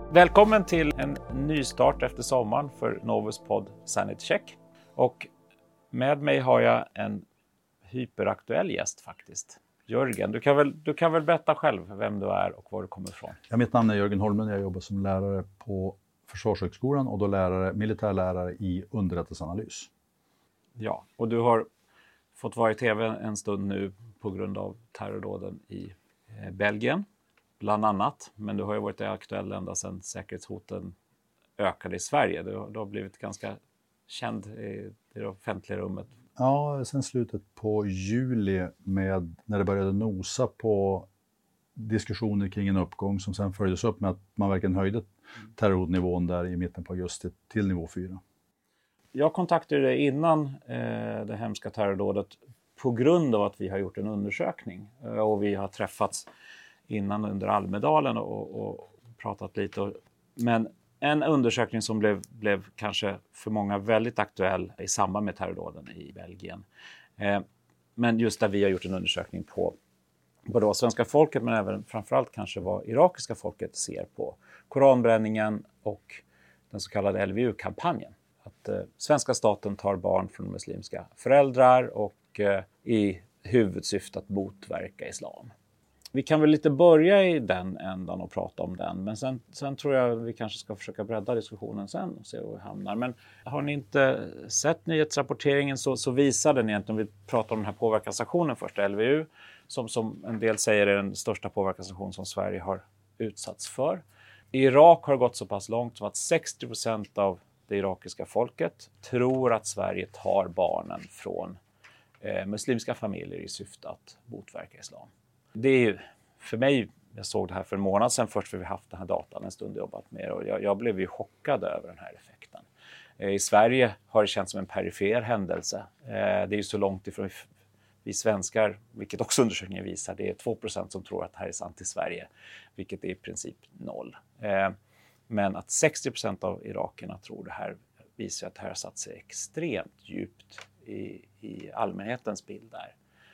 Välkommen till en ny start efter sommaren för Novus podd Sanity Check. Och med mig har jag en hyperaktuell gäst faktiskt. Jörgen, du kan väl berätta själv vem du är och var du kommer ifrån? Ja, mitt namn är Jörgen Holmen, jag jobbar som lärare på Försvarshögskolan och då militärlärare i underrättelseanalys. Ja, och du har fått vara i tv en stund nu på grund av terrordåden i Belgien. Bland annat, men du har ju varit aktuell ända sedan säkerhetshoten ökade i Sverige. Du har blivit ganska känd i det offentliga rummet. Ja, sen slutet på juli när det började nosa på diskussioner kring en uppgång som sen följdes upp med att man verkligen höjde terrorhotnivån där i mitten på augusti till nivå 4. Jag kontaktade dig innan det hemska terrordådet på grund av att vi har gjort en undersökning och vi har träffats innan under Almedalen och pratat lite. Men en undersökning som blev kanske för många väldigt aktuell i samband med terrordåden i Belgien. Men just där vi har gjort en undersökning på både vad svenska folket men även framförallt kanske vad irakiska folket ser på koranbränningen och den så kallade LVU-kampanjen. Att svenska staten tar barn från muslimska föräldrar och i huvudsyfte att motverka islam. Vi kan väl lite börja i den ändan och prata om den. Men sen tror jag vi kanske ska försöka bredda diskussionen sen och se var vi hamnar. Men har ni inte sett nyhetsrapporteringen så visar den egentligen, om vi pratar om den här påverkansaktionen först, LVU, som en del säger är den största påverkansaktion som Sverige har utsatts för. I Irak har det gått så pass långt som att 60% av det irakiska folket tror att Sverige tar barnen från muslimska familjer i syfte att motverka islam. Det är ju, för mig, jag såg det här för en månad sedan först för vi haft den här datan en stund jobbat med och jag blev ju chockad över den här effekten. I Sverige har det känts som en perifer händelse. Det är ju så långt ifrån vi svenskar, vilket också undersökningen visar, det är 2% som tror att det här är sant i Sverige, vilket är i princip 0. Men att 60% av irakerna tror det här visar att det här har satt sig extremt djupt i allmänhetens bild där.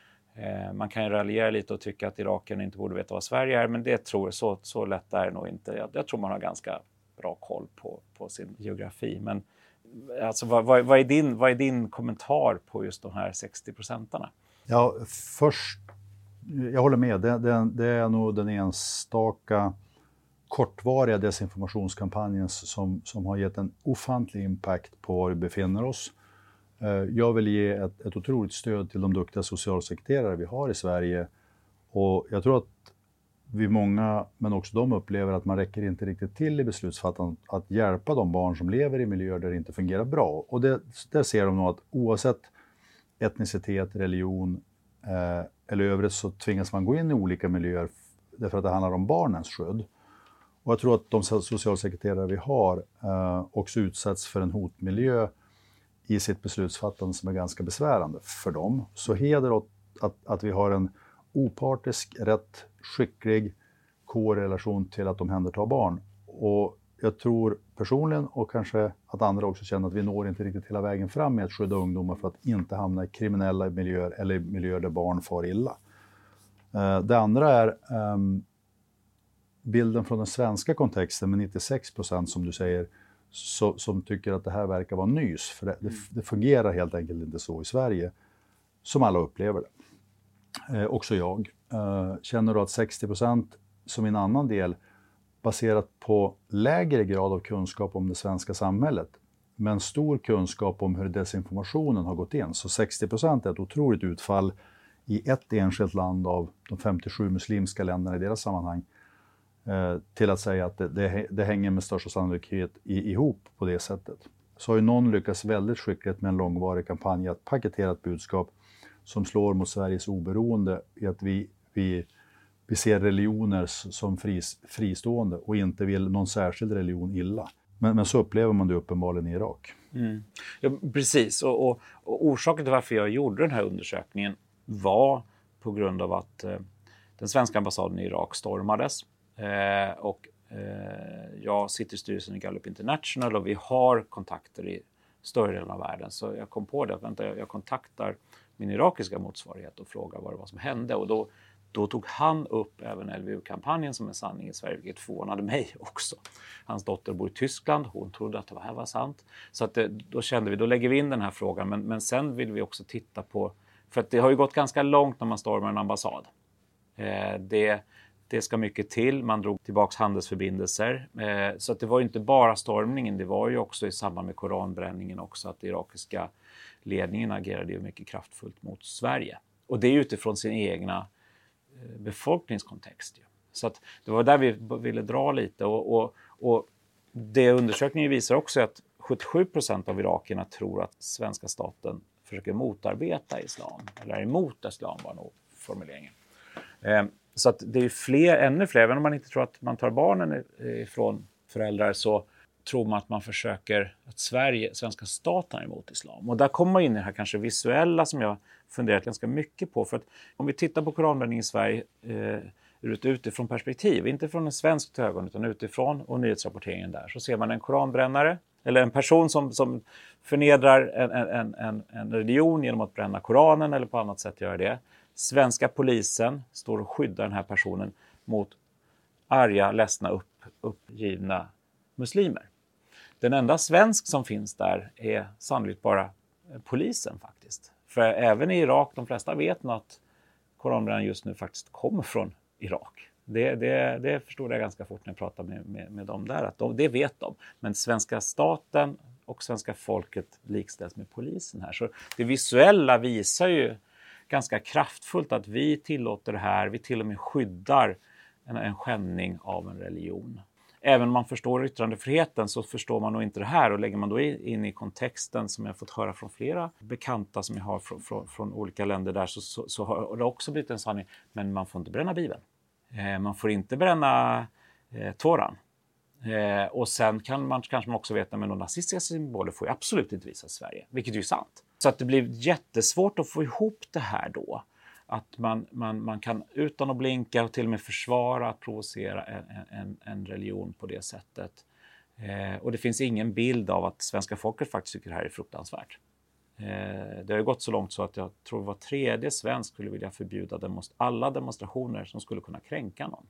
Man kan ju raljera lite och tycka att irakerna inte borde veta vad Sverige är, men det så lätt är det nog inte. Jag tror man har ganska bra koll på sin geografi. Men alltså, vad är din kommentar på just de här 60%? Ja, först, jag håller med. Det är nog den enstaka kortvariga desinformationskampanjen som har gett en ofantlig impact på var vi befinner oss. Jag vill ge ett otroligt stöd till de duktiga socialsekreterare vi har i Sverige och jag tror att vi många, men också de upplever att man räcker inte riktigt till i beslutsfattandet att hjälpa de barn som lever i miljöer där det inte fungerar bra. Och där ser de nog att oavsett etnicitet, religion eller övrigt så tvingas man gå in i olika miljöer därför att det handlar om barnens skydd. Och jag tror att de socialsekreterare vi har också utsätts för en hotmiljö i sitt beslutsfattande som är ganska besvärande för dem. Så heder åt att vi har en opartisk, rätt skicklig korrelation till att de omhändertar barn. Och jag tror personligen och kanske att andra också känner att vi når inte riktigt hela vägen fram med att skydda ungdomar för att inte hamna i kriminella miljöer eller miljöer där barn far illa. Det andra är bilden från den svenska kontexten med 96% som du säger som tycker att det här verkar vara nys. För det fungerar helt enkelt inte så i Sverige som alla upplever det. Också jag. Känner då att 60% som en annan del baserat på lägre grad av kunskap om det svenska samhället men stor kunskap om hur desinformationen har gått in. Så 60% är ett otroligt utfall i ett enskilt land av de 57 muslimska länderna i deras sammanhang. Till att säga att det hänger med största sannolikhet ihop på det sättet. Så har ju någon lyckats väldigt skickligt med en långvarig kampanj att paketera ett budskap som slår mot Sveriges oberoende i att vi ser religioner som fristående och inte vill någon särskild religion illa. Men så upplever man det uppenbarligen i Irak. Mm. Ja, precis, och orsaken till varför jag gjorde den här undersökningen var på grund av att den svenska ambassaden i Irak stormades. Jag sitter i styrelsen i Gallup International och vi har kontakter i större delen av världen. Så jag kom på det att jag kontaktar min irakiska motsvarighet och frågar vad det var som hände. Och då då tog han upp även LVU-kampanjen som en sanning i Sverige, vilket förvånade mig också. Hans dotter bor i Tyskland, hon trodde att det här var sant. Så att då kände vi, då lägger vi in den här frågan. Men sen vill vi också titta på, för att det har ju gått ganska långt när man stormar en ambassad. Det ska mycket till, man drog tillbaka handelsförbindelser. Så att det var ju inte bara stormningen, det var ju också i samband med koranbränningen också att irakiska ledningen agerade ju mycket kraftfullt mot Sverige. Och det är utifrån sin egna befolkningskontext. Ju. Så att det var där vi ville dra lite. Och det undersökningen visar också är att 77% av irakierna tror att svenska staten försöker motarbeta islam. Eller emot islam var nog formuleringen. Så att det är ännu fler, även om man inte tror att man tar barnen ifrån föräldrar så tror man att man försöker att svenska staten är emot islam. Och där kommer man in i det här kanske visuella som jag funderat ganska mycket på. För att om vi tittar på koranbränning i Sverige utifrån perspektiv, inte från en svensk ögon utan utifrån och nyhetsrapporteringen där, så ser man en koranbrännare eller en person som förnedrar en religion genom att bränna Koranen eller på annat sätt göra det. Svenska polisen står och skyddar den här personen mot arga, ledsna, uppgivna muslimer. Den enda svensk som finns där är sannolikt bara polisen faktiskt. För även i Irak, de flesta vet nog att koranbränningen just nu faktiskt kommer från Irak. Det förstod jag ganska fort när jag pratade med dem där. Att det vet de. Men svenska staten och svenska folket likställs med polisen här. Så det visuella visar ju ganska kraftfullt att vi tillåter det här. Vi till och med skyddar en skändning av en religion. Även om man förstår yttrandefriheten så förstår man nog inte det här. Och lägger man då in i kontexten som jag fått höra från flera bekanta som jag har från olika länder där så har det också blivit en sanning. Men man får inte bränna Bibeln. Man får inte bränna Toran. Och sen kanske man också veta med några nazistiska symboler får ju absolut inte visas i Sverige. Vilket är ju sant. Så att det blir jättesvårt att få ihop det här då. Att man kan utan att blinka och till och med försvara att provocera en religion på det sättet. Och det finns ingen bild av att svenska folket faktiskt tycker det här är fruktansvärt. Det har ju gått så långt så att jag tror var tredje svensk skulle vilja förbjuda alla demonstrationer som skulle kunna kränka någon.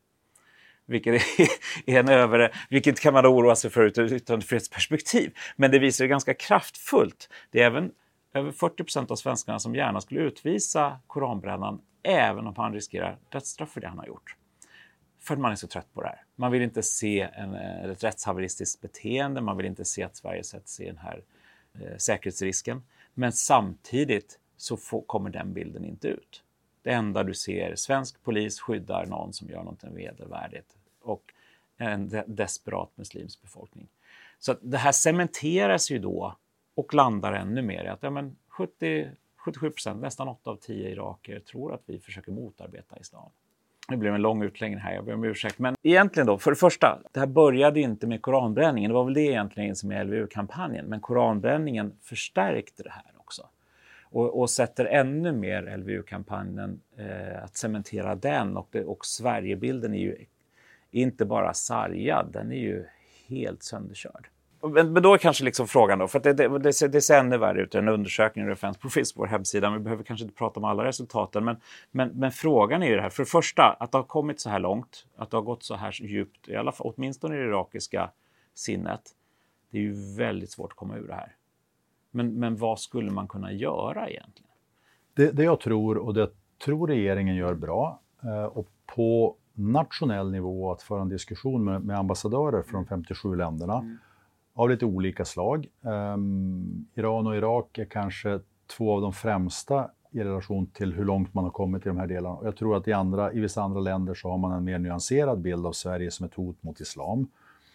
Vilket kan man oroa sig för ur ett yttrandefrihetsperspektiv. Men det visar ju ganska kraftfullt. Det är även över 40% av svenskarna som gärna skulle utvisa koranbrännan även om han riskerar dödsstraff för det han har gjort. För man är så trött på det här. Man vill inte se ett rättshaveristiskt beteende. Man vill inte se att Sverige sätts i den här säkerhetsrisken. Men samtidigt så kommer den bilden inte ut. Det enda du ser, svensk polis skyddar någon som gör något vedervärdigt och en desperat muslimsk befolkning. Så att det här cementeras ju då och landar ännu mer i att 77%, nästan 8 av 10 iraker tror att vi försöker motarbeta islam. Det blev en lång utläggning här, jag ber om ursäkt. Men egentligen då, för det första, det här började inte med koranbränningen. Det var väl det egentligen som är LVU-kampanjen. Men koranbränningen förstärkte det här också. Och sätter ännu mer LVU-kampanjen att cementera den. Och Sverigebilden är ju inte bara sargad, den är ju helt sönderkörd. Men då är kanske liksom frågan då, för att det ser ännu värre ut. En undersökning referens på vår hemsida. Vi behöver kanske inte prata om alla resultaten. Men frågan är ju det här. För det första, att det har kommit så här långt. Att det har gått så här djupt. I alla fall, åtminstone i det irakiska sinnet. Det är ju väldigt svårt att komma ur det här. Men vad skulle man kunna göra egentligen? Det jag tror, och det tror regeringen gör bra. Och på nationell nivå att föra en diskussion med ambassadörer från 57 länderna. Av lite olika slag. Iran och Irak är kanske två av de främsta i relation till hur långt man har kommit i de här delarna. Och jag tror att i vissa andra länder så har man en mer nyanserad bild av Sverige som ett hot mot islam.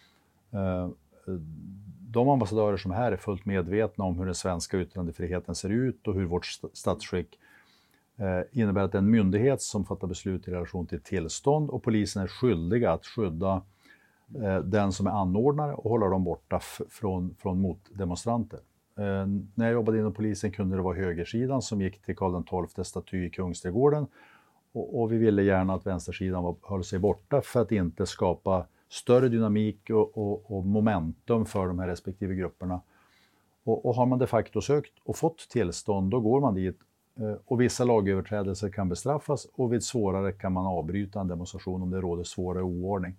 De ambassadörer som är här är fullt medvetna om hur den svenska yttrandefriheten ser ut och hur vårt statsskick innebär att det är en myndighet som fattar beslut i relation till tillstånd och polisen är skyldiga att skydda den som är anordnare och hålla dem borta från motdemonstranter. När jag jobbade inom polisen kunde det vara högersidan som gick till Karl XII staty i Kungsträdgården och vi ville gärna att vänstersidan höll sig borta för att inte skapa större dynamik och momentum för de här respektive grupperna. Och har man de facto sökt och fått tillstånd, då går man dit Och vissa lagöverträdelser kan bestraffas och vid svårare kan man avbryta en demonstration om det råder svårare oordning.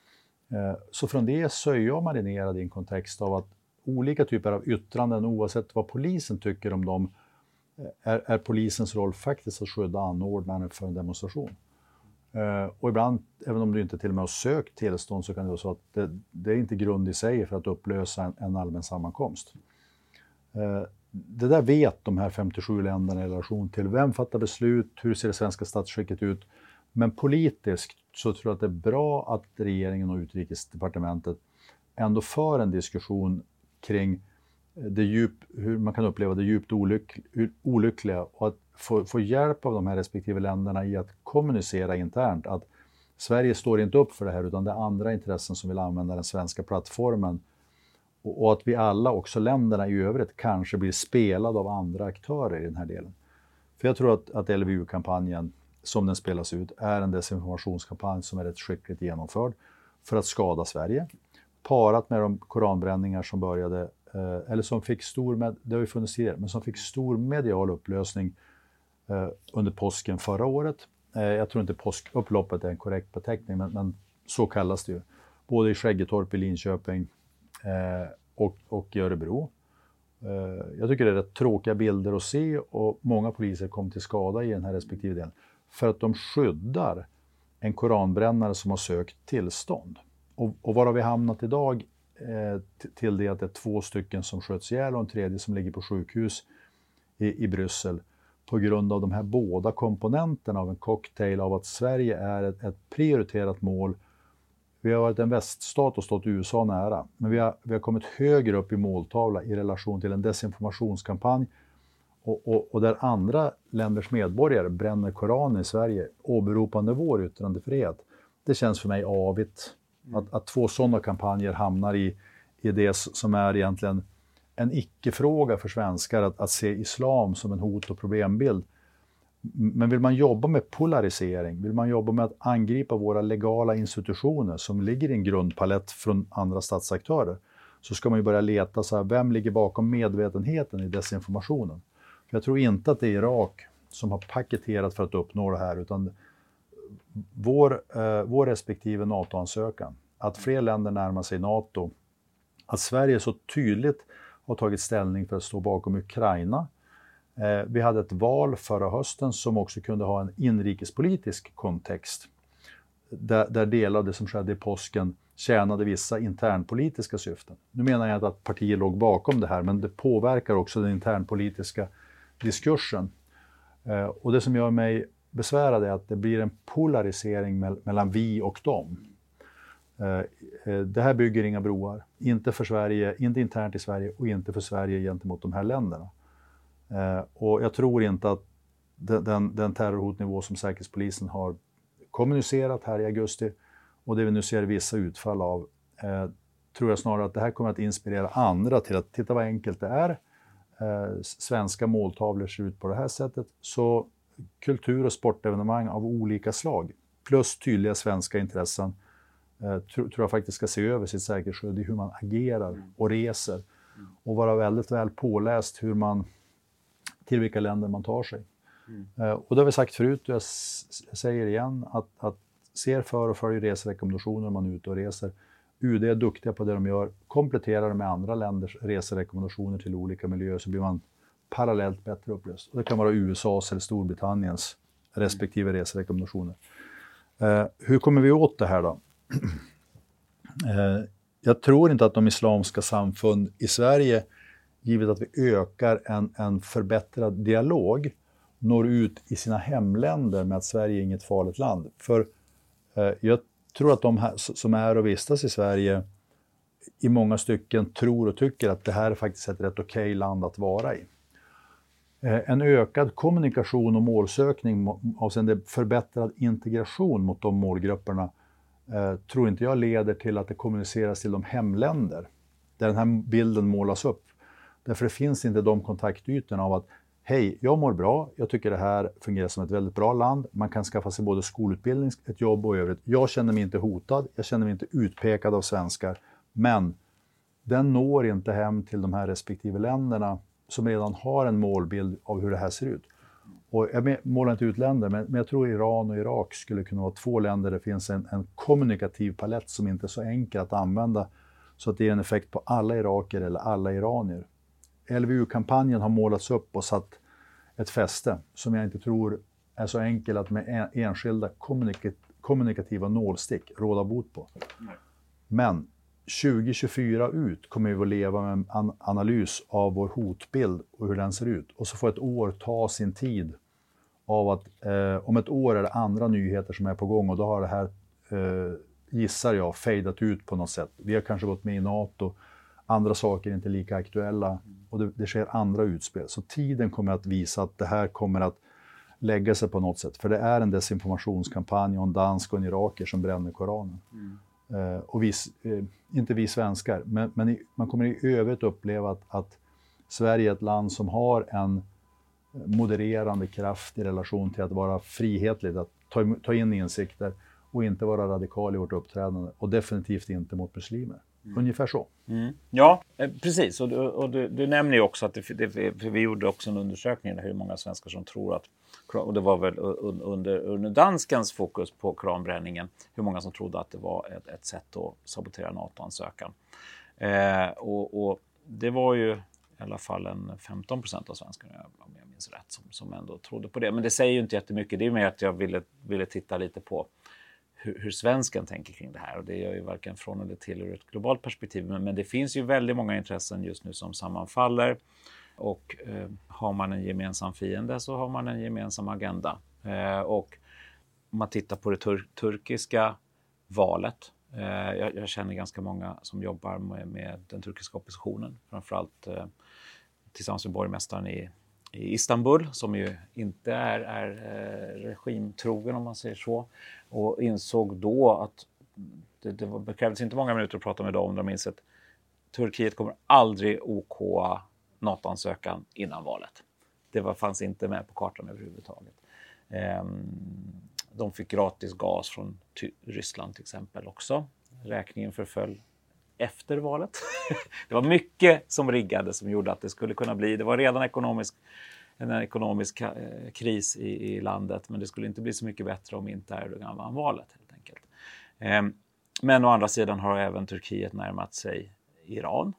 Så från det så är jag marinerad i en kontext av att olika typer av yttranden, oavsett vad polisen tycker om dem, är polisens roll faktiskt att skydda anordnaren för en demonstration. Och ibland, även om du inte till och med har sökt tillstånd, så kan det vara så att det är inte grund i sig för att upplösa en allmän sammankomst. Det där vet de här 57 länderna i relation till vem fattar beslut, hur ser det svenska statsskicket ut. Men politiskt så tror jag att det är bra att regeringen och utrikesdepartementet ändå för en diskussion kring hur man kan uppleva det djupt olyckliga och att få hjälp av de här respektive länderna i att kommunicera internt att Sverige står inte upp för det här, utan det är andra intressen som vill använda den svenska plattformen. Och att vi alla, också länderna i övrigt, kanske blir spelade av andra aktörer i den här delen. För jag tror att LVU-kampanjen, som den spelas ut, är en desinformationskampanj som är rätt skickligt genomförd för att skada Sverige. Parat med de koranbränningar som började, eller som fick det har ju funnits tidigare, men som fick stor medial upplösning under påsken förra året. Jag tror inte påskupploppet är en korrekt beteckning, men så kallas det ju. Både i Skäggetorp i Linköping och i Örebro. Jag tycker det är rätt tråkiga bilder att se, och många poliser kom till skada i den här respektive delen för att de skyddar en koranbrännare som har sökt tillstånd. Och var har vi hamnat idag till det att det är 2 stycken som sköts ihjäl och en tredje som ligger på sjukhus i Bryssel på grund av de här båda komponenterna av en cocktail av att Sverige är ett prioriterat mål. Vi har varit en väststat och stått USA nära, men vi har kommit högre upp i måltavla i relation till en desinformationskampanj och där andra länders medborgare bränner Koranen i Sverige åberopande vår yttrandefrihet. Det känns för mig avigt att 2 sådana kampanjer hamnar i det som är egentligen en icke-fråga för svenskar, att se islam som en hot- och problembild. Men vill man jobba med polarisering, vill man jobba med att angripa våra legala institutioner som ligger i en grundpalett från andra statsaktörer, så ska man ju börja leta så här, vem ligger bakom medvetenheten i desinformationen? För jag tror inte att det är Irak som har paketerat för att uppnå det här, utan vår respektive NATO-ansökan, att fler länder närmar sig NATO, att Sverige så tydligt har tagit ställning för att stå bakom Ukraina. Vi hade ett val förra hösten som också kunde ha en inrikespolitisk kontext, där delar av det som skedde i påsken tjänade vissa internpolitiska syften. Nu menar jag inte att partier låg bakom det här, men det påverkar också den internpolitiska diskursen. Och det som gör mig besvärad är att det blir en polarisering mellan vi och dem. Det här bygger inga broar, inte för Sverige, inte internt i Sverige och inte för Sverige gentemot de här länderna. Och jag tror inte att den terrorhotnivå som Säkerhetspolisen har kommunicerat här i augusti och det vi nu ser vissa utfall av, tror jag snarare att det här kommer att inspirera andra till att titta vad enkelt det är. Svenska måltavlor ser ut på det här sättet, så kultur- och sportevenemang av olika slag plus tydliga svenska intressen tror jag faktiskt ska se över sitt säkerhetsskydd i hur man agerar och reser och vara väldigt väl påläst till vilka länder man tar sig. Och det har vi sagt förut och jag säger igen att ser för och följ reserekommendationer om man är ute och reser. UD är duktiga på det de gör, kompletterar med andra länders reserekommendationer till olika miljöer, så blir man parallellt bättre upplöst. Och det kan vara USAs eller Storbritanniens respektive reserekommendationer. Hur kommer vi åt det här då? Jag tror inte att de islamska samfund i Sverige, givet att vi ökar en förbättrad dialog, når ut i sina hemländer med att Sverige är inget farligt land. För jag tror att de här som är och vistas i Sverige i många stycken tror och tycker att det här är faktiskt ett rätt okej land att vara i. En ökad kommunikation och målsökning avseende förbättrad integration mot de målgrupperna tror inte jag leder till att det kommuniceras till de hemländer där den här bilden målas upp. Därför det finns inte de kontaktytorna av att hej, jag mår bra, jag tycker det här fungerar som ett väldigt bra land, man kan skaffa sig både skolutbildning, ett jobb och övrigt. Jag känner mig inte hotad, jag känner mig inte utpekad av svenskar, men den når inte hem till de här respektive länderna som redan har en målbild av hur det här ser ut. Och jag målar inte ut länder, men jag tror Iran och Irak skulle kunna vara 2 länder där det finns en kommunikativ palett som inte är så enkel att använda så att det ger en effekt på alla iraker eller alla iranier. LVU-kampanjen har målats upp och satt ett fäste som jag inte tror är så enkel att med enskilda kommunikativa nålstick råda bot på. Nej. Men 2024 ut kommer vi att leva med en analys av vår hotbild och hur den ser ut. Och så får ett år ta sin tid av att om ett år är det andra nyheter som är på gång och då har det här, gissar jag, fejdat ut på något sätt. Vi har kanske gått med i NATO, andra saker är inte lika aktuella och det sker andra utspel. Så tiden kommer att visa att det här kommer att lägga sig på något sätt. För det är en desinformationskampanj och en dansk och en iraker som bränner Koranen. Och inte vi svenskar, men man kommer i övrigt uppleva att Sverige är ett land som har en modererande kraft i relation till att vara frihetligt, att ta in insikter och inte vara radikal i vårt uppträdande och definitivt inte mot muslimer. Ungefär så. Ja, precis. Och du nämner ju också att för vi gjorde också en undersökning där hur många svenskar som tror att, och det var väl under danskens fokus på koranbränningen, hur många som trodde att det var ett sätt att sabotera NATO-ansökan. Och det var ju i alla fall en 15% av svenskarna, om jag minns rätt, som ändå trodde på det. Men det säger ju inte jättemycket. Det är mer att jag ville titta lite på hur svensken tänker kring det här. Och det gör ju varken från eller till ur ett globalt perspektiv. Men det finns ju väldigt många intressen just nu som sammanfaller. Och har man en gemensam fiende så har man en gemensam agenda. Och om man tittar på det turkiska valet. Jag känner ganska många som jobbar med den turkiska oppositionen. Framförallt tillsammans med borgmästaren i Istanbul, som ju inte är regimtrogen om man säger så, och insåg då att det krävdes inte många minuter att prata med dem. De insåg att Turkiet kommer aldrig OK:a NATO-ansökan innan valet. Det fanns inte med på kartan överhuvudtaget. De fick gratis gas från Ryssland till exempel också. Räkningen förföll efter valet. Det var mycket som riggade som gjorde att det skulle kunna bli. Det var redan en ekonomisk kris i landet, men det skulle inte bli så mycket bättre om inte Erdogan vann valet helt enkelt. Men å andra sidan har även Turkiet närmat sig Iran.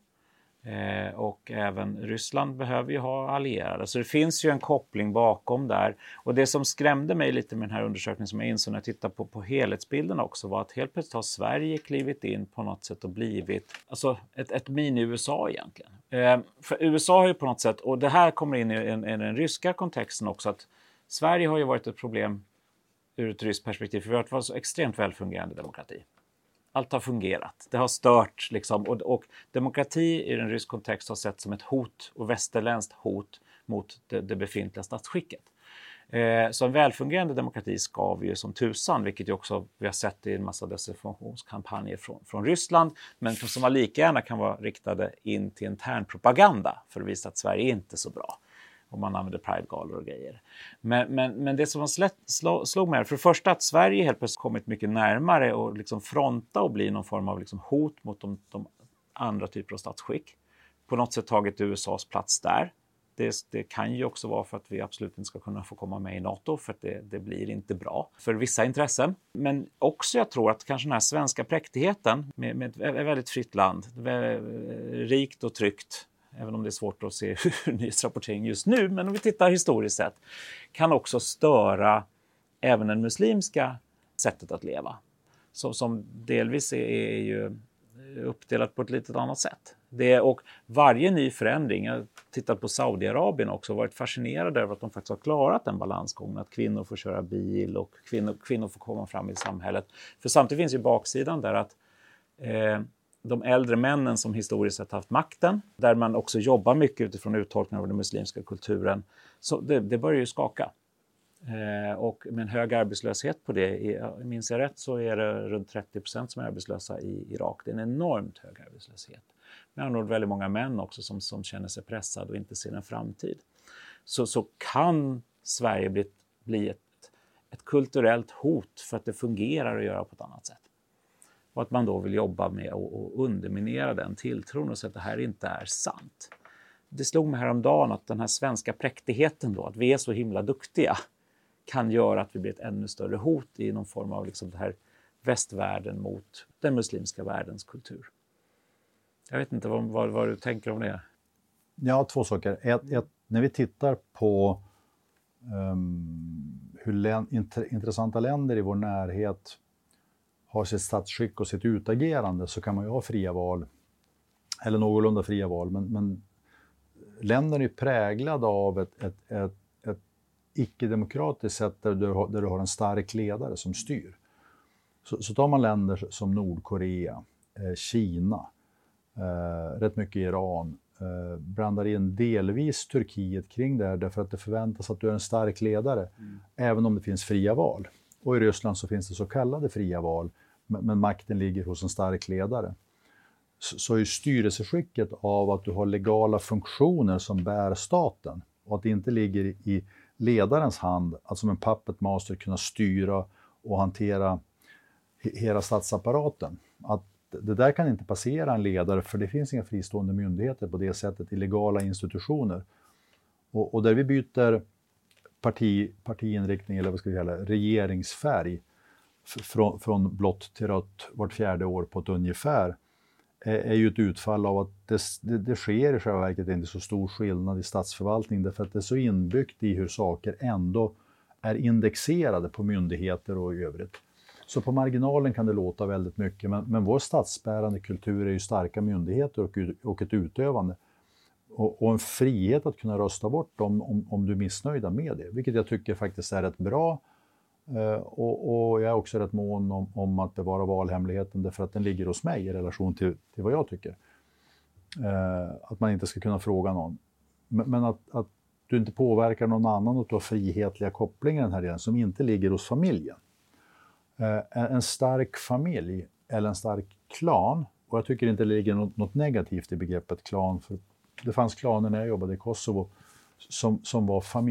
Och även Ryssland behöver ju ha allierade. Så det finns ju en koppling bakom där. Och det som skrämde mig lite med den här undersökningen som jag insåg när jag tittade på helhetsbilden också var att helt plötsligt har Sverige klivit in på något sätt och blivit ett mini-USA egentligen. För USA har ju på något sätt, och det här kommer in i den ryska kontexten också, att Sverige har ju varit ett problem ur ett ryskt perspektiv för vi har varit så extremt välfungerande demokrati. Allt har fungerat. Det har stört liksom, och demokrati i en rysk kontext har sett som ett hot och västerländskt hot mot det befintliga statsskicket. Så en välfungerande demokrati ska vi ju som tusan, vilket ju också vi har sett i en massa desinformationskampanjer från Ryssland, men som var lika gärna kan vara riktade in till internpropaganda för att visa att Sverige inte är så bra. Om man använder Pride-galor och grejer. Men det som slog mig, för det första att Sverige helt plötsligt kommit mycket närmare och liksom fronta och bli någon form av liksom hot mot de andra typer av statsskick. På något sätt tagit USAs plats där. Det kan ju också vara för att vi absolut inte ska kunna få komma med i NATO, för att det blir inte bra för vissa intressen. Men också jag tror att kanske den här svenska präktigheten med ett väldigt fritt land, rikt och tryggt, även om det är svårt att se nyhetsrapportering just nu, men om vi tittar historiskt sett, kan också störa även den muslimska sättet att leva. Som delvis är ju uppdelat på ett litet annat sätt. Och varje ny förändring, jag tittar på Saudiarabien också, varit fascinerad över att de faktiskt har klarat den balansgången, att kvinnor får köra bil och kvinnor får komma fram i samhället. För samtidigt finns ju baksidan där att de äldre männen som historiskt sett haft makten, där man också jobbar mycket utifrån uttolkningen av den muslimska kulturen, så det börjar ju skaka. Och med en hög arbetslöshet på det, minns jag rätt, så är det runt 30% som är arbetslösa i Irak. Det är en enormt hög arbetslöshet. Men det är nog väldigt många män också som känner sig pressade och inte ser en framtid. Så kan Sverige bli ett kulturellt hot för att det fungerar att göra på ett annat sätt. Och att man då vill jobba med att underminera den tilltron och säga att det här inte är sant. det slog mig häromdagen att den här svenska präktigheten då, att vi är så himla duktiga, kan göra att vi blir ett ännu större hot i någon form av liksom det här västvärlden mot den muslimska världens kultur. Jag vet inte vad du tänker om det. Ja, två saker. När vi tittar på hur intressanta länder i vår närhet har sitt statsskick och sitt utagerande, så kan man ju ha fria val, eller någorlunda fria val, men länderna är präglade av ett icke-demokratiskt sätt där du har en stark ledare som styr. Så tar man länder som Nordkorea, Kina, rätt mycket Iran, blandar in delvis Turkiet kring det här, därför att det förväntas att du är en stark ledare, även om det finns fria val. Och i Ryssland så finns det så kallade fria val, men makten ligger hos en stark ledare. Så är styrelseskicket av att du har legala funktioner som bär staten, och att det inte ligger i ledarens hand att som en puppet master kunna styra och hantera hela statsapparaten. Att det där kan inte passera en ledare, för det finns inga fristående myndigheter på det sättet i legala institutioner. Och där vi byter partiinriktning, eller vad ska vi kalla det, regeringsfärg från blått till rött vart 4:e år på ett ungefär, är ju ett utfall av att det sker i själva verket inte så stor skillnad i statsförvaltning, därför att det är så inbyggt i hur saker ändå är indexerade på myndigheter och i övrigt. Så på marginalen kan det låta väldigt mycket, men vår statsbärande kultur är ju starka myndigheter och ett utövande. Och en frihet att kunna rösta bort om du är missnöjda med det, vilket jag tycker faktiskt är rätt bra. Och jag är också rätt mån om att bevara valhemligheten, därför att den ligger hos mig i relation till vad jag tycker. Att man inte ska kunna fråga någon. Men att du inte påverkar någon annan och att du har frihetliga kopplingar i den här delen som inte ligger hos familjen. En stark familj eller en stark klan, och jag tycker inte det ligger något negativt i begreppet klan, för det fanns klaner när jag jobbade i Kosovo som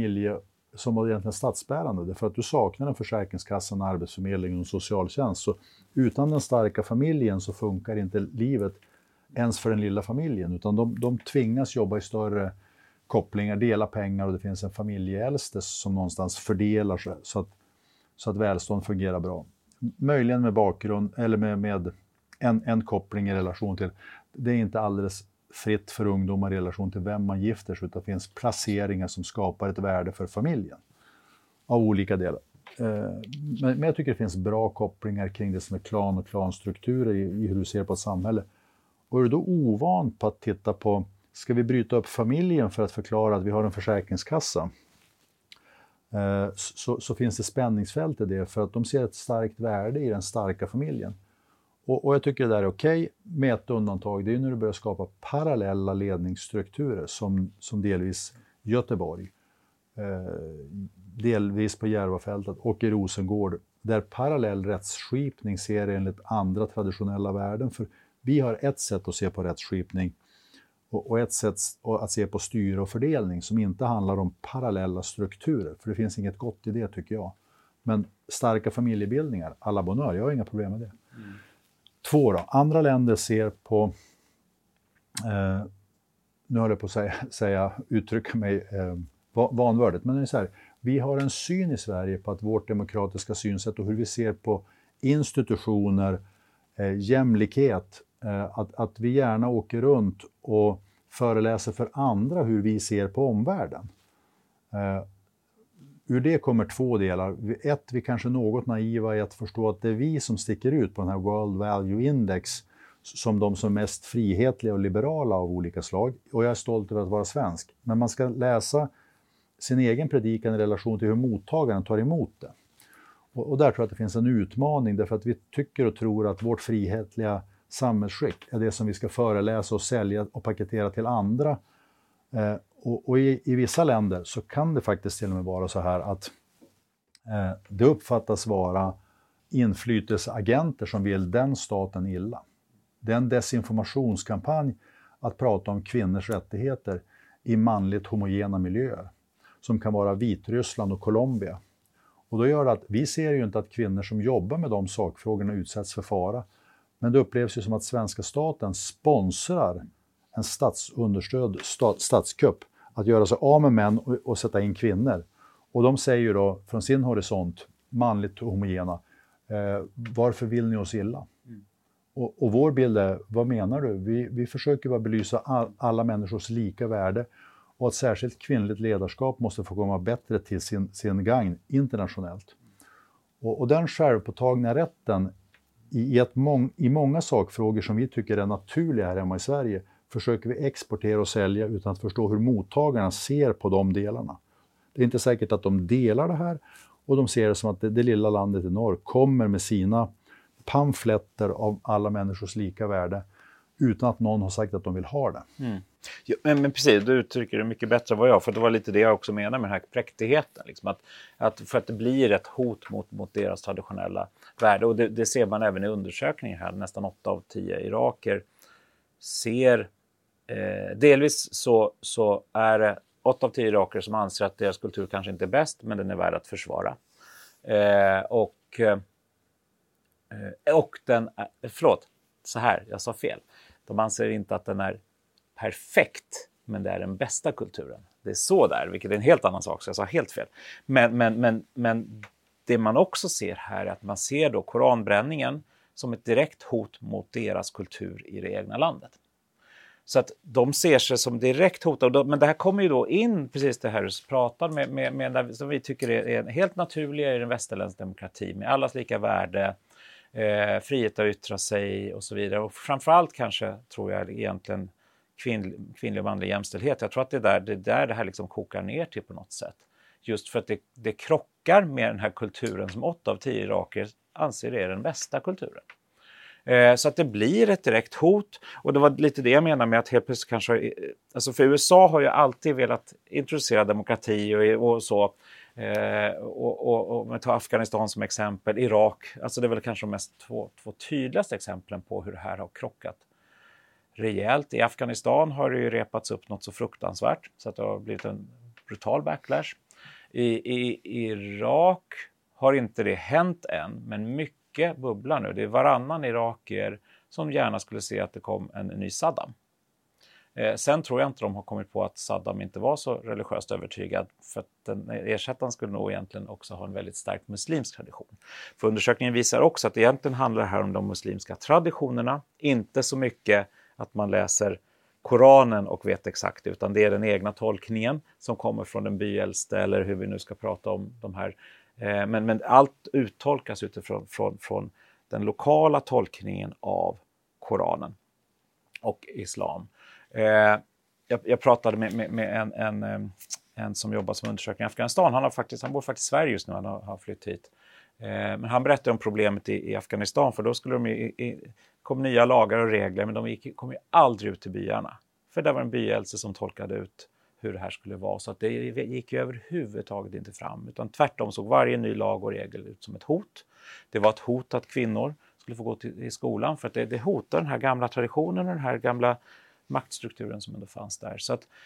var egentligen statsbärande, därför att du saknar en försäkringskassa, en arbetsförmedling och en socialtjänst. Så utan den starka familjen så funkar inte livet ens för den lilla familjen, utan de tvingas jobba i större kopplingar, dela pengar, och det finns en familjeäldste som någonstans fördelar sig så att välstånd fungerar bra. Möjligen med bakgrund, eller med en koppling i relation till, det är inte alldeles fritt för ungdomar i relation till vem man gifter sig, utan det finns placeringar som skapar ett värde för familjen av olika delar. Men jag tycker det finns bra kopplingar kring det som är klan och klanstrukturer i hur du ser på ett samhälle. Och är du då ovan på att titta på, ska vi bryta upp familjen för att förklara att vi har en försäkringskassa? Så finns det spänningsfält i det, för att de ser ett starkt värde i den starka familjen. Och jag tycker det där är okej, med ett undantag. Det är när du börjar skapa parallella ledningsstrukturer som delvis Göteborg, delvis på Järvafältet och i Rosengård, där parallell rättsskipning ser enligt andra traditionella värden. För vi har ett sätt att se på rättsskipning och ett sätt att se på styre och fördelning som inte handlar om parallella strukturer, för det finns inget gott i det, tycker jag. Men starka familjebildningar, alla bonheur, jag har inga problem med det. Två då, andra länder ser på, nu håller jag på att uttrycka mig vanvördigt, men det är så här, vi har en syn i Sverige på att vårt demokratiska synsätt och hur vi ser på institutioner, jämlikhet, att vi gärna åker runt och föreläser för andra hur vi ser på omvärlden. Ur det kommer två delar. Ett, vi kanske är något naiva i att förstå att det är vi som sticker ut på den här World Value Index som de som är mest frihetliga och liberala av olika slag. Och jag är stolt över att vara svensk. Men man ska läsa sin egen predikan i relation till hur mottagaren tar emot det. Och där tror jag att det finns en utmaning, därför att vi tycker och tror att vårt frihetliga samhällsskick är det som vi ska föreläsa och sälja och paketera till andra. Och i vissa länder så kan det faktiskt till och med vara så här att det uppfattas vara inflytelseagenter som vill den staten illa. Det är en desinformationskampanj att prata om kvinnors rättigheter i manligt homogena miljöer, som kan vara Vitryssland och Colombia. Och då gör det att vi ser ju inte att kvinnor som jobbar med de sakfrågorna utsätts för fara, men det upplevs ju som att svenska staten sponsrar en statsunderstödd statskupp att göra sig av med män och sätta in kvinnor. Och de säger ju då från sin horisont, manligt och homogena, varför vill ni oss illa? Och vår bild är, vad menar du? Vi försöker bara belysa alla människors lika värde och att särskilt kvinnligt ledarskap måste få komma bättre till sin gagn internationellt. Och den självpåtagna rätten i många sakfrågor som vi tycker är naturliga här hemma i Sverige försöker vi exportera och sälja utan att förstå hur mottagarna ser på de delarna. Det är inte säkert att de delar det här och de ser det som att det lilla landet i norr kommer med sina pamfletter av alla människors lika värde utan att någon har sagt att de vill ha det. Ja, men precis, du uttrycker det mycket bättre än vad jag, för det var lite det jag också menar med den här präktigheten. Liksom för att det blir ett hot mot deras traditionella värde. Och det ser man även i undersökningar här. Nästan 8 av 10 iraker ser, delvis så är det 8 av 10 iraker som anser att deras kultur kanske inte är bäst, men den är värd att försvara. Och den, jag sa fel. De anser inte att den är perfekt, men det är den bästa kulturen. Det är så där, vilket är en helt annan sak, så jag sa helt fel. Men det man också ser här är att man ser då koranbränningen som ett direkt hot mot deras kultur i det egna landet. Så att de ser sig som direkt hotade. Men det här kommer ju då in, precis det här du pratar med som vi tycker är helt naturliga i den västerländska demokrati, med allas lika värde, frihet att yttra sig och så vidare. Och framförallt kanske, tror jag, egentligen kvinnlig och manlig jämställdhet. Jag tror att det är där det här liksom kokar ner till på något sätt. Just för att det krockar med den här kulturen som 8 av 10 iraker anser är den bästa kulturen. Så att det blir ett direkt hot. Och det var lite det jag menar med att helt plötsligt kanske... Alltså för USA har ju alltid velat introducera demokrati och så. Och med ta Afghanistan som exempel, Irak. Alltså det är väl kanske de mest två tydligaste exemplen på hur det här har krockat rejält. I Afghanistan har det ju repats upp något så fruktansvärt så att det har blivit en brutal backlash. I Irak har inte det hänt än, men mycket bubblar nu. Det är varannan irakier som gärna skulle se att det kom en ny Saddam. Sen tror jag inte de har kommit på att Saddam inte var så religiöst övertygad, för att den ersättaren skulle nog egentligen också ha en väldigt stark muslimsk tradition. För undersökningen visar också att det egentligen handlar här om de muslimska traditionerna, inte så mycket att man läser Koranen och vet exakt, utan det är den egna tolkningen som kommer från den byäldste, eller hur vi nu ska prata om de här. Men allt uttolkas utifrån från den lokala tolkningen av Koranen och islam. Jag pratade med en som jobbar som undersökning i Afghanistan. Han bor faktiskt i Sverige just nu, han har flyttat hit. Men han berättade om problemet i Afghanistan, för då skulle kom nya lagar och regler, men de kom ju aldrig ut till byarna. För det var en byäldste som tolkade ut hur det här skulle vara, så att det gick ju överhuvudtaget inte fram, utan tvärtom såg varje ny lag och regel ut som ett hot. Det var ett hot att kvinnor skulle få gå till skolan, för att det hotar den här gamla traditionen och den här gamla maktstrukturen som ändå fanns där. Så att,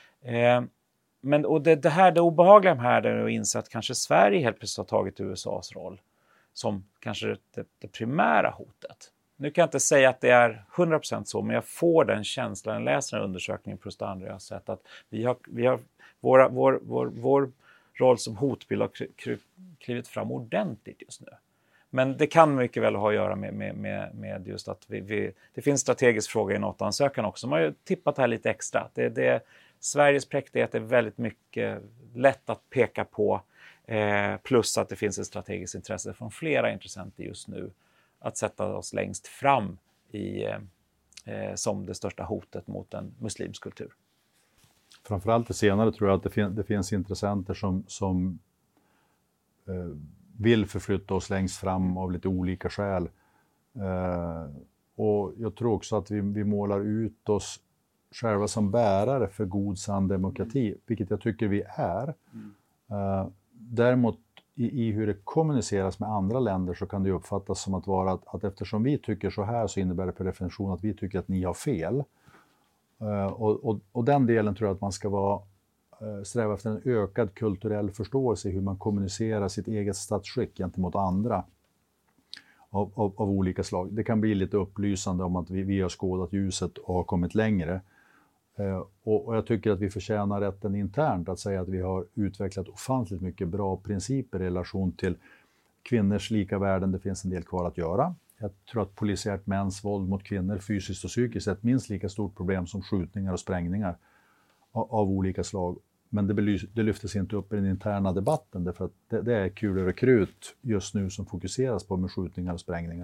det obehagliga här är att inse att kanske Sverige helt plötsligt har tagit USAs roll som kanske det primära hotet. Nu kan jag inte säga att det är 100% så, men jag får den känslan när jag läser den undersökningen plus det andra jag har sett, att vi har vår roll som hotbild har klivit fram ordentligt just nu. Men det kan mycket väl ha att göra med just att det finns strategisk fråga i NATO-ansökan också. Man har ju tippat här lite extra. Sveriges präktighet är väldigt mycket lätt att peka på. Plus att det finns ett strategiskt intresse från flera intressenter just nu att sätta oss längst fram som det största hotet mot en muslimsk kultur. Framförallt det senare tror jag att det finns intressenter som vill förflytta oss längst fram av lite olika skäl. Och jag tror också att vi målar ut oss själva som bärare för god sann demokrati, vilket jag tycker vi är. Däremot i hur det kommuniceras med andra länder så kan det uppfattas som att vara att eftersom vi tycker så här så innebär det per definition att vi tycker att ni har fel. Och den delen tror jag att man ska sträva efter en ökad kulturell förståelse i hur man kommunicerar sitt eget statsskick gentemot andra av olika slag. Det kan bli lite upplysande om att vi har skådat ljuset och har kommit längre. Och jag tycker att vi förtjänar rätten internt att säga att vi har utvecklat ofantligt mycket bra principer i relation till kvinnors lika värden. Det finns en del kvar att göra. Jag tror att polisiärt mäns våld mot kvinnor fysiskt och psykiskt är ett minst lika stort problem som skjutningar och sprängningar av olika slag. Men det lyftes inte upp i den interna debatten därför att det är kulor och krut just nu som fokuseras på med skjutningar och sprängningar.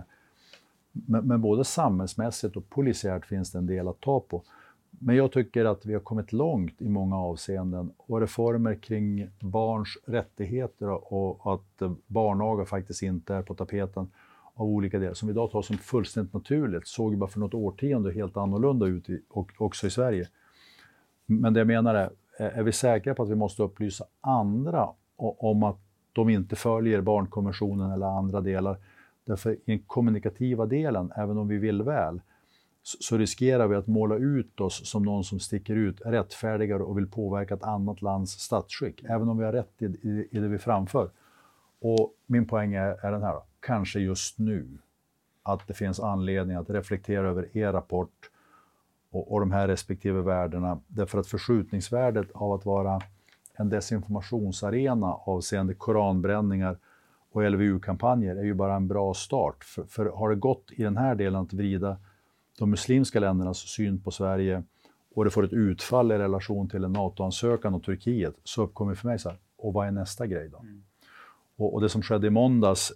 Men både samhällsmässigt och polisiärt finns det en del att ta på. Men jag tycker att vi har kommit långt i många avseenden och reformer kring barns rättigheter och att barnaga faktiskt inte är på tapeten av olika delar som vi idag tar som fullständigt naturligt såg bara för något årtionde helt annorlunda ut också i Sverige. Men det jag menar är vi säkra på att vi måste upplysa andra om att de inte följer barnkonventionen eller andra delar. Därför i den kommunikativa delen, även om vi vill väl, så riskerar vi att måla ut oss som någon som sticker ut, rättfärdigare och vill påverka ett annat lands statsskick, även om vi har rätt i det vi framför. Och min poäng är den här då, kanske just nu, att det finns anledning att reflektera över er rapport och de här respektive värdena, därför att förskjutningsvärdet av att vara en desinformationsarena avseende koranbränningar och LVU-kampanjer är ju bara en bra start. För har det gått i den här delen att vrida de muslimska ländernas syn på Sverige och det får ett utfall i relation till en NATO-ansökan och Turkiet, så uppkommer för mig så här, och vad är nästa grej då? Och det som skedde i måndags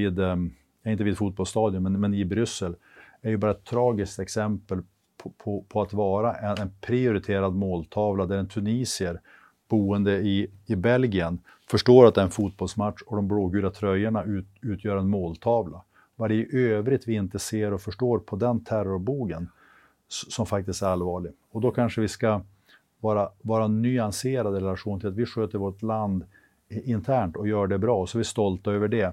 inte vid fotbollsstadion men i Bryssel är ju bara ett tragiskt exempel på att vara en prioriterad måltavla där en tunisier boende i Belgien förstår att det är en fotbollsmatch och de blågula tröjorna utgör en måltavla. Vad det i övrigt vi inte ser och förstår på den terrorbogen som faktiskt är allvarlig. Och då kanske vi ska vara nyanserade i relation till att vi sköter vårt land internt och gör det bra, så är vi stolta över det.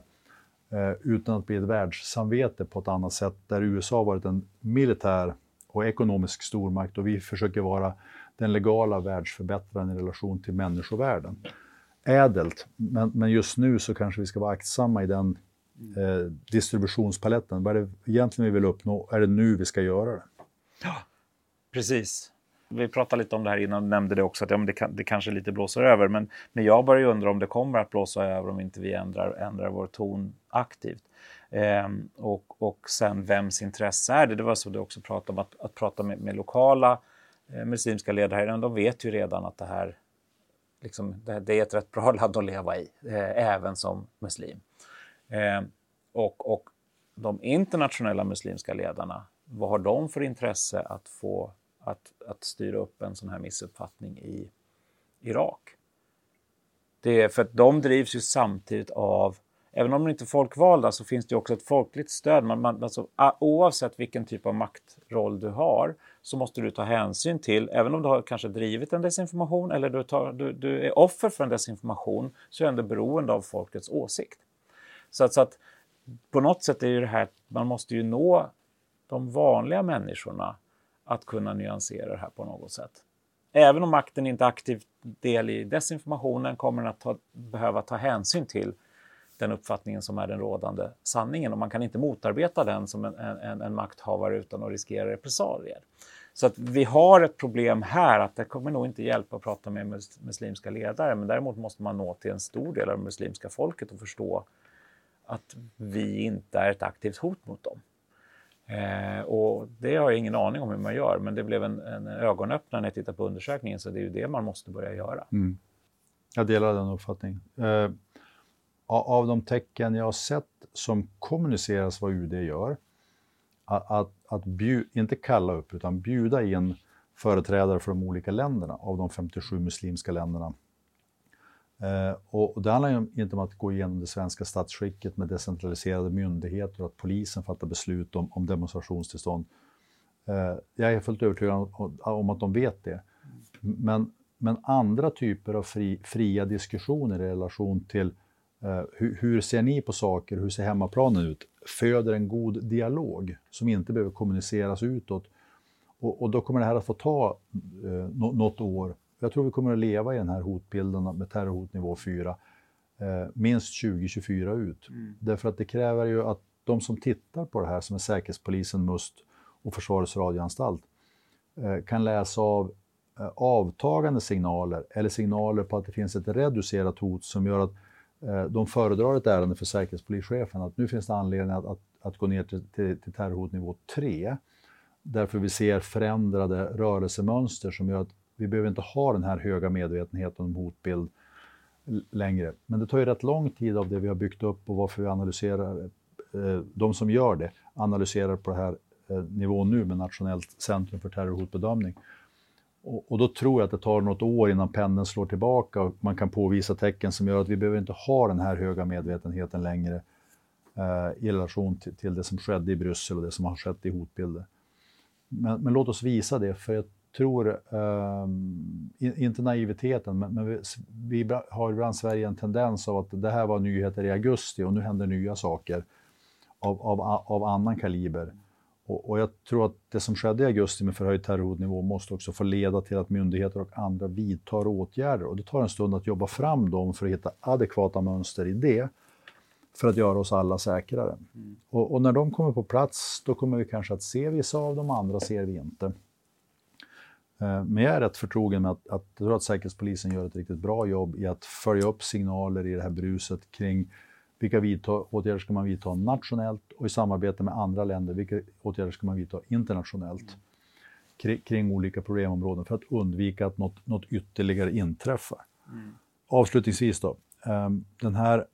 Utan att bli ett världssamvete på ett annat sätt där USA har varit en militär och ekonomisk stormakt och vi försöker vara den legala världsförbättraren i relation till människovärlden. Ädelt, men just nu så kanske vi ska vara aktsamma i den distributionspaletten. Vad är det egentligen vi vill uppnå? Är det nu vi ska göra det? Ja, precis. Vi pratade lite om det här innan och nämnde det också att det kanske lite blåser över. Men jag börjar ju undra om det kommer att blåsa över om inte vi ändrar vår ton aktivt. Och sen vems intresse är det? Det var så det också pratade om att prata med lokala muslimska ledare. De vet ju redan att det här liksom, det är ett rätt bra land att leva i, även som muslim. Och de internationella muslimska ledarna, vad har de för intresse att få att styra upp en sån här missuppfattning i Irak? Det är för att de drivs ju samtidigt av, även om de inte är folkvalda så finns det också ett folkligt stöd. Alltså, oavsett vilken typ av maktroll du har så måste du ta hänsyn till, även om du har kanske drivit en desinformation eller du är offer för en desinformation, så är du ändå beroende av folkets åsikt. Så att på något sätt är ju det här, man måste ju nå de vanliga människorna att kunna nyansera det här på något sätt. Även om makten inte aktivt del i desinformationen kommer den att behöva ta hänsyn till den uppfattningen som är den rådande sanningen. Och man kan inte motarbeta den som en makthavare utan att riskera repressalier. Så att vi har ett problem här att det kommer nog inte hjälpa att prata med muslimska ledare. Men däremot måste man nå till en stor del av det muslimska folket och förstå att vi inte är ett aktivt hot mot dem. Och det har jag ingen aning om hur man gör, men det blev en ögonöppnare när jag tittar på undersökningen, så det är ju det man måste börja göra. Jag delar den uppfattningen. Av de tecken jag har sett som kommuniceras vad UD gör, att inte kalla upp utan bjuda in företrädare för de olika länderna av de 57 muslimska länderna. Och det handlar ju inte om att gå igenom det svenska statsskicket med decentraliserade myndigheter och att polisen fattar beslut om demonstrationstillstånd. Jag är fullt övertygad om att de vet det. Men andra typer av fria diskussioner i relation till hur ser ni på saker, hur ser hemmaplanen ut, föder en god dialog som inte behöver kommuniceras utåt. Och då kommer det här att få ta något år. Jag tror vi kommer att leva i den här hotbilden med terrorhotnivå 4 minst 2024 ut. Därför att det kräver ju att de som tittar på det här, som är Säkerhetspolisen, MUST och Försvarets radioanstalt, kan läsa av avtagande signaler eller signaler på att det finns ett reducerat hot som gör att de föredrar ett ärende för säkerhetspolischefen att nu finns det anledning att gå ner till terrorhotnivå 3. Därför vi ser förändrade rörelsemönster som gör att vi behöver inte ha den här höga medvetenheten om hotbild längre. Men det tar ju rätt lång tid av det vi har byggt upp och varför vi analyserar, de som gör det, analyserar på det här nivån nu med Nationellt centrum för terrorhotbedömning. Och då tror jag att det tar något år innan pendeln slår tillbaka och man kan påvisa tecken som gör att vi behöver inte ha den här höga medvetenheten längre i relation till det som skedde i Bryssel och det som har skett i hotbilder. Men låt oss visa det, för jag tror, inte naiviteten, men vi har ibland i Sverige en tendens av att det här var nyheter i augusti och nu händer nya saker av annan kaliber. Och jag tror att det som skedde i augusti med förhöjd terrorhotnivå måste också få leda till att myndigheter och andra vidtar åtgärder. Och det tar en stund att jobba fram dem för att hitta adekvata mönster i det för att göra oss alla säkrare. Och när de kommer på plats, då kommer vi kanske att se vissa av dem, andra ser vi inte. Men jag är rätt förtrogen med att jag tror att Säkerhetspolisen gör ett riktigt bra jobb i att följa upp signaler i det här bruset kring vilka åtgärder ska man vidta nationellt och i samarbete med andra länder, vilka åtgärder ska man vidta internationellt kring olika problemområden för att undvika att något ytterligare inträffar. Avslutningsvis då, den här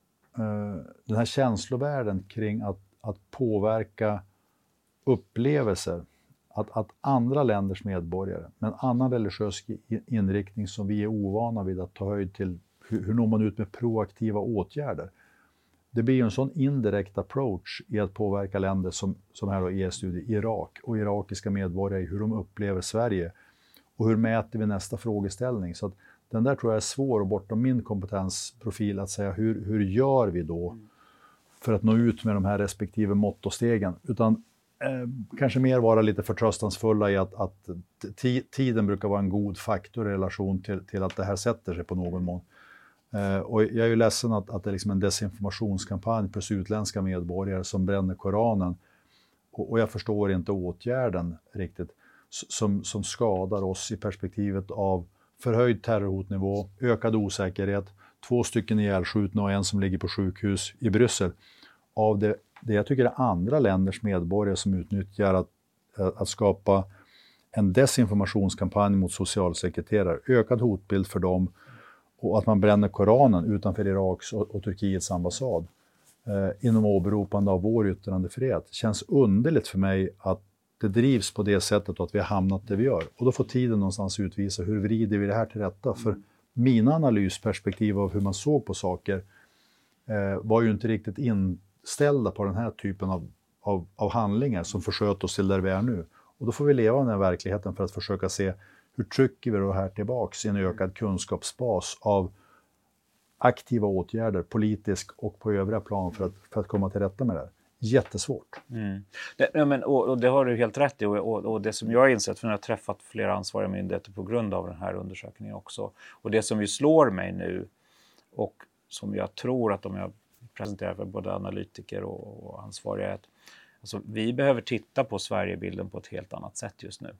känslovärlden kring att påverka upplevelser, att andra länders medborgare med en annan religiös inriktning som vi är ovana vid att ta höjd till, hur når man ut med proaktiva åtgärder? Det blir en sån indirekt approach i att påverka länder som här då ES-studie, Irak och irakiska medborgare i hur de upplever Sverige. Och hur mäter vi nästa frågeställning? Så att den där tror jag är svår och bortom min kompetensprofil att säga hur gör vi då för att nå ut med de här respektive måttostegen. Utan kanske mer vara lite förtröstansfulla i att tiden brukar vara en god faktor i relation till att det här sätter sig på någon mån. Och jag är ju ledsen att det är liksom en desinformationskampanj plus utländska medborgare som bränner Koranen. Och jag förstår inte åtgärden riktigt som skadar oss i perspektivet av förhöjd terrorhotnivå, ökad osäkerhet, 2 stycken ihjälskjutna och en som ligger på sjukhus i Bryssel. Av det jag tycker är andra länders medborgare som utnyttjar att skapa en desinformationskampanj mot socialsekreterare, ökad hotbild för dem och att man bränner Koranen utanför Iraks och Turkiets ambassad inom åberopande av vår yttrandefrihet. Det känns underligt för mig att det drivs på det sättet och att vi har hamnat där vi gör. Och då får tiden någonstans utvisa hur vrider vi det här till rätta. För mina analysperspektiv av hur man såg på saker var ju inte riktigt inställda på den här typen av handlingar som försköt oss till där vi är nu. Och då får vi leva med den här verkligheten för att försöka se hur trycker vi det här tillbaks i en ökad kunskapsbas av aktiva åtgärder, politisk och på övriga plan för att komma till rätta med det här. Jättesvårt. Och det har du helt rätt i. Och det som jag har insett, för jag har träffat flera ansvariga myndigheter på grund av den här undersökningen också. Och det som ju slår mig nu och som jag tror att om jag presenterar för både analytiker och ansvariga, att alltså, vi behöver titta på Sverigebilden på ett helt annat sätt just nu.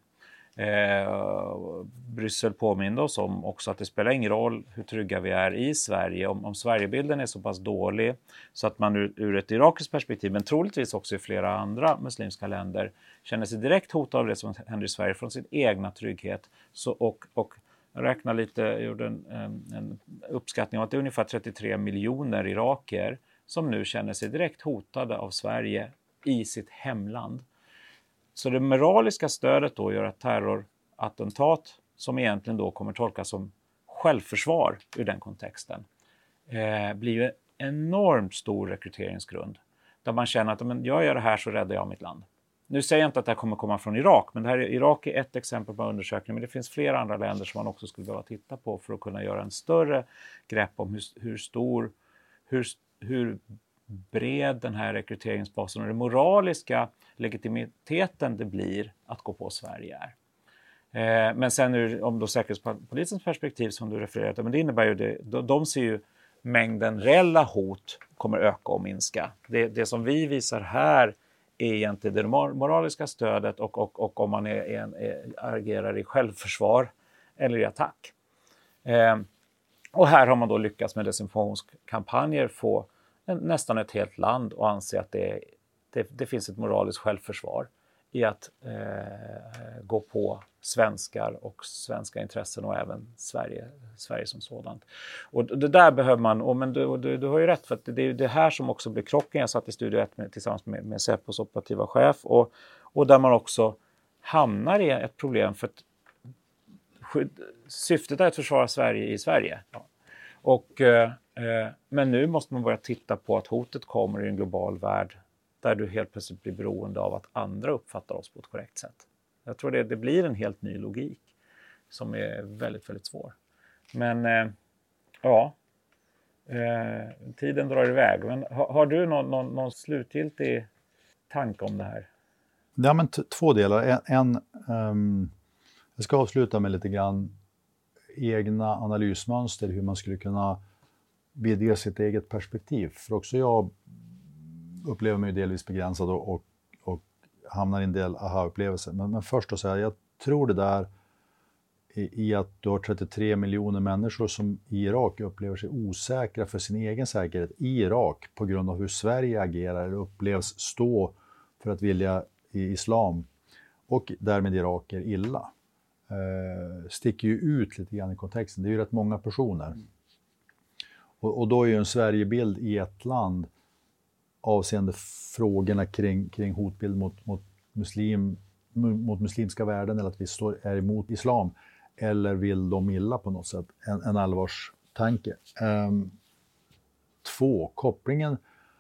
Bryssel påminner oss om också att det spelar ingen roll hur trygga vi är i Sverige om Sverigebilden är så pass dålig så att man ur ett irakiskt perspektiv, men troligtvis också i flera andra muslimska länder, känner sig direkt hotad av det som händer i Sverige från sin egna trygghet. Och jag räknar lite, jag gjorde en uppskattning av att det är ungefär 33 miljoner iraker som nu känner sig direkt hotade av Sverige i sitt hemland. Så det moraliska stödet då gör att terrorattentat, som egentligen då kommer tolkas som självförsvar ur den kontexten, blir ju en enormt stor rekryteringsgrund. Där man känner att men jag gör det här så räddar jag mitt land. Nu säger jag inte att det här kommer komma från Irak, men Irak är ett exempel på undersökning. Men det finns flera andra länder som man också skulle behöva titta på för att kunna göra en större grepp om hur bred den här rekryteringsbasen och den moraliska legitimiteten det blir att gå på Sverige är. Men sen om då säkerhetspolisens perspektiv som du refererar till, men det innebär ju de ser ju mängden reella hot kommer öka och minska. Det som vi visar här är egentligen det moraliska stödet och om man agerar i självförsvar eller i attack. Och här har man då lyckats med desinformationskampanjer få nästan ett helt land att anse att det finns ett moraliskt självförsvar i att gå på svenskar och svenska intressen och även Sverige som sådant. Och det där behöver man, men du har ju rätt, för att det är det här som också blir krocken. Jag satt i Studio 1 tillsammans med Säpos operativa chef och där man också hamnar i ett problem, för att syftet är att försvara Sverige i Sverige. Ja. Men nu måste man börja titta på att hotet kommer i en global värld där du helt plötsligt blir beroende av att andra uppfattar oss på ett korrekt sätt. Jag tror det blir en helt ny logik som är väldigt, väldigt svår. Men tiden drar iväg. Men har du någon slutgiltig tanke om det här? Ja, men två delar. Jag ska avsluta med lite grann egna analysmönster, hur man skulle kunna vidga sitt eget perspektiv. För också jag upplever mig delvis begränsad och hamnar i en del aha-upplevelser. Men först att säga, jag tror det där i att du har 33 miljoner människor som i Irak upplever sig osäkra för sin egen säkerhet i Irak på grund av hur Sverige agerar eller upplevs stå för att vilja i islam och därmed iraker illa. Sticker ju ut lite grann i kontexten. Det är ju rätt många personer. Och då är ju en Sverigebild i ett land avseende frågorna kring hotbild mot muslimska värden, eller att vi är emot islam, eller vill de illa på något sätt, en allvarstanke. Två, kopplingen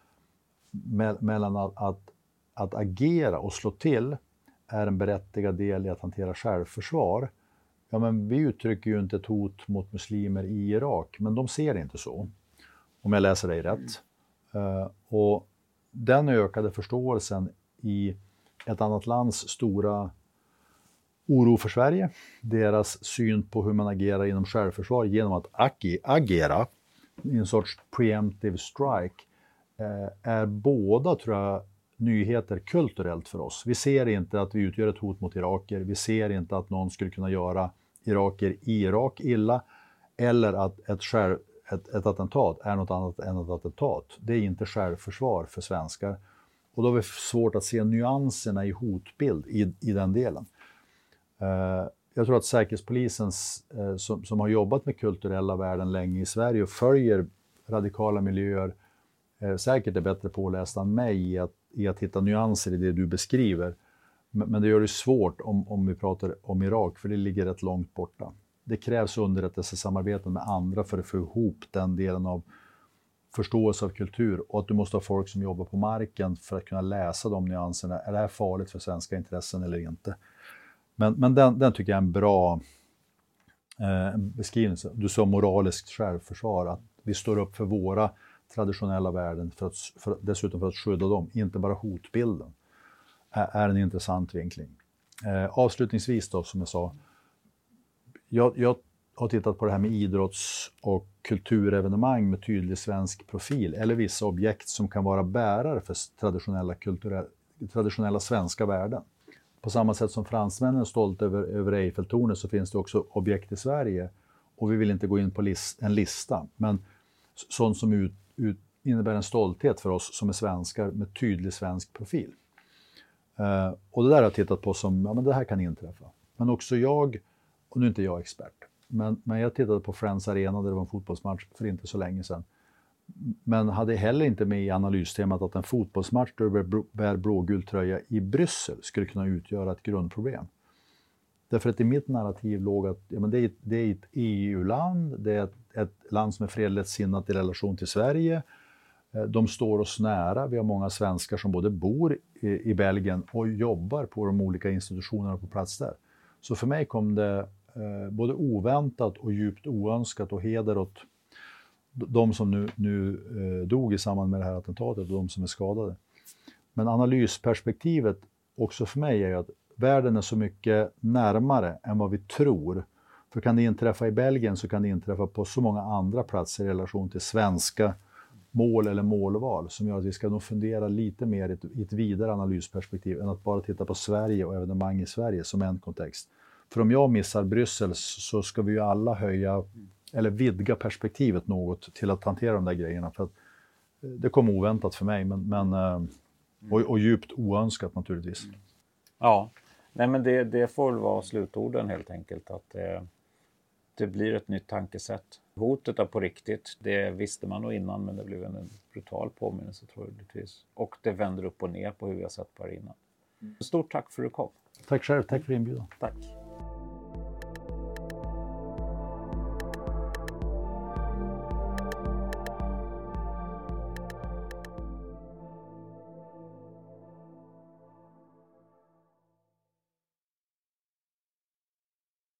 mellan att agera och slå till är en berättigad del i att hantera självförsvar. Ja, men vi uttrycker ju inte ett hot mot muslimer i Irak, men de ser det inte så, om jag läser dig rätt. Och den ökade förståelsen i ett annat lands stora oro för Sverige, deras syn på hur man agerar inom självförsvar genom att agera i en sorts preemptive strike, är båda, tror jag, nyheter kulturellt för oss. Vi ser inte att vi utgör ett hot mot iraker, vi ser inte att någon skulle kunna göra iraker i Irak illa, eller att ett attentat är något annat än ett attentat. Det är inte självförsvar för svenskar. Och då är det svårt att se nyanserna i hotbild i den delen. Jag tror att Säkerhetspolisen som har jobbat med kulturella värden länge i Sverige och följer radikala miljöer säkert är bättre pålästa än mig i att hitta nyanser i det du beskriver. Men det gör det svårt om vi pratar om Irak, för det ligger rätt långt borta. Det krävs underrättelsesamarbeten med andra för att få ihop den delen av förståelse av kultur, och att du måste ha folk som jobbar på marken för att kunna läsa de nyanserna. Är det här farligt för svenska intressen eller inte? Men den tycker jag är en bra beskrivning. Du sa moraliskt självförsvar, att vi står upp för våra traditionella värden dessutom för att skydda dem, inte bara hotbilden, är en intressant vinkling. Avslutningsvis då, som jag sa, jag har tittat på det här med idrotts- och kulturevenemang med tydlig svensk profil, eller vissa objekt som kan vara bärare för traditionella svenska värden. På samma sätt som fransmännen är stolt över Eiffeltornet, så finns det också objekt i Sverige, och vi vill inte gå in på en lista, men sånt som innebär en stolthet för oss som är svenskar med tydlig svensk profil. Och det där har jag tittat på som, ja men det här kan inträffa. Men också jag, och nu är inte jag expert, men jag tittade på Friends Arena där det var en fotbollsmatch för inte så länge sedan. Men hade heller inte med i analystemat att en fotbollsmatch där du bär blågul tröja i Bryssel skulle kunna utgöra ett grundproblem. Därför att i mitt narrativ låg att ja, men det är ett EU-land, det är ett land som är fredligt sinnat i relation till Sverige. De står oss nära, vi har många svenskar som både bor i Belgien och jobbar på de olika institutionerna på plats där. Så för mig kom det både oväntat och djupt oönskat, och heder åt de som nu dog i samband med det här attentatet och de som är skadade. Men analysperspektivet också för mig är ju att världen är så mycket närmare än vad vi tror. För kan det inträffa i Belgien, så kan det inträffa på så många andra platser i relation till svenska mål eller målval, som gör att vi ska nog fundera lite mer i ett vidare analysperspektiv än att bara titta på Sverige och evenemang i Sverige som en kontext. För om jag missar Bryssel så ska vi ju alla höja eller vidga perspektivet något till att hantera de där grejerna. För att det kom oväntat för mig, och djupt oönskat naturligtvis. Ja, nej men det får vara slutorden helt enkelt. Att det blir ett nytt tankesätt. Hotet är på riktigt, det visste man nog innan, men det blev en brutal påminnelse troligtvis. Och det vänder upp och ner på hur vi har sett på det innan. Stort tack för att du kom. Tack själv, tack för inbjudan. Tack.